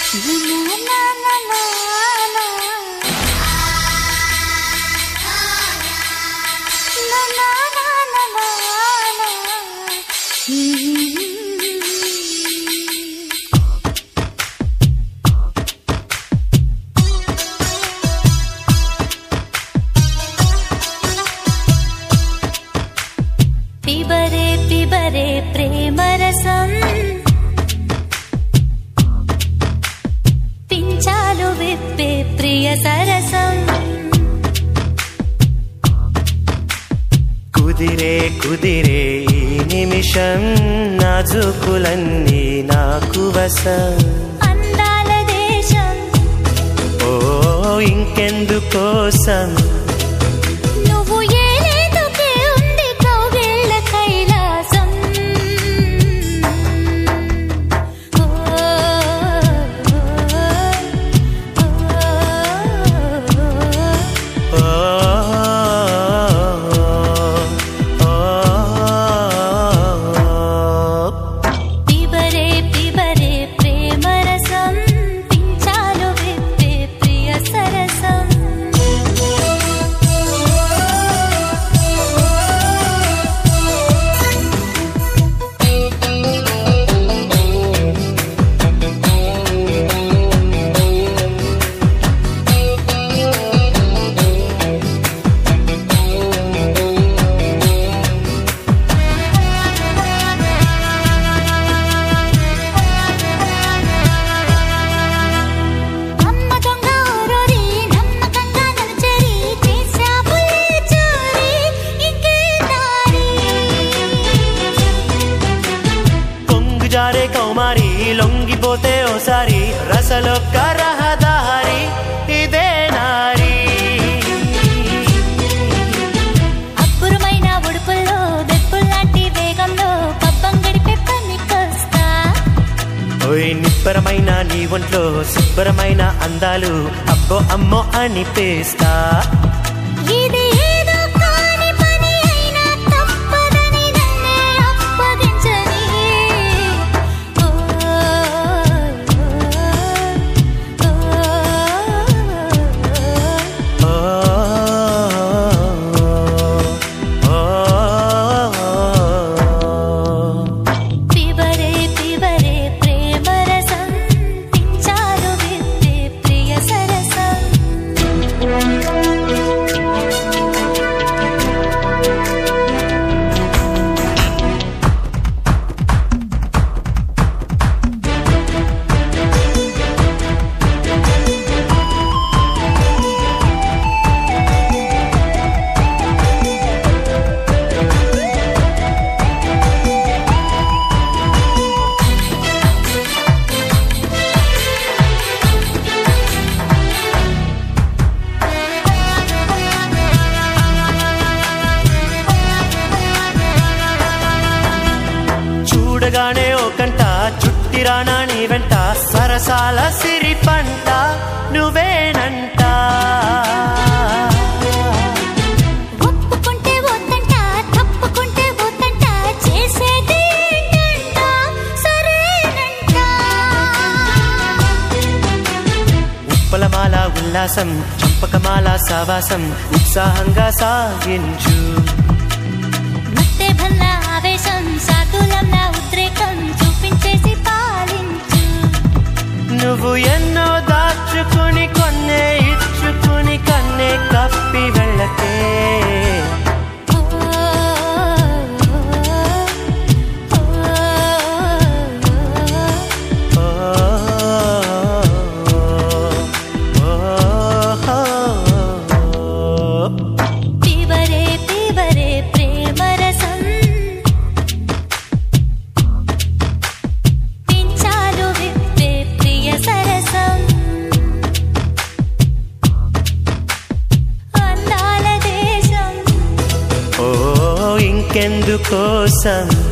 పిబరే పిబరే ప్రేమరసం పించాలు విప్పే ప్రియ సరసం కుదిరే కుదిరే ఈ నిమిషం నాజుకులన్నీ నాకు వసం అందాల దేశం ఓ ఇంకెందుకోసం జారే కౌమారి లొంగిపోతే ఓసారి రసలొక్క రహదారి ఇదే నారి అప్పురమైన ఉడుపుల్లో దెప్పుల్లాంటి వేగంలో పబ్బం గడిపే పనికొస్తా ఓయ్ నిబ్బరమైన నీ ఒంట్లో శుభ్రమైన అందాలు అబ్బో అమ్మో అనిపేస్తా ఇది ఏదో కాని పని అయినా తప్పదని నన్నే అప్పగించని చూడగానే ఓ కంట చుట్టిరానా నీ వెంట సరసాల సిరి పంట నువ్వేనంట ఒప్పుకుంటే వద్దంట తప్పుకుంటే వద్దంట చేసేది ఏంటంట సరేనంట ఉప్పలమాల ఉల్లాసం చంపకమాల సావాసం ఉత్సాహంగా సాగించు మత్తే భల్ల ఆవేశం సాకులంలా ఉద్రేకం చూపించేసి పాలించు నువ్వు ఎన్నో దాచుకుని కొన్నే ఇచ్చుకుని కన్నే కప్పి వెళ్ళకే పిబరే పిబరే ప్రేమరసం పించాలు విప్పే ప్రియ సరసం అందాల దేశం ఓ ఇంకెందుకోసం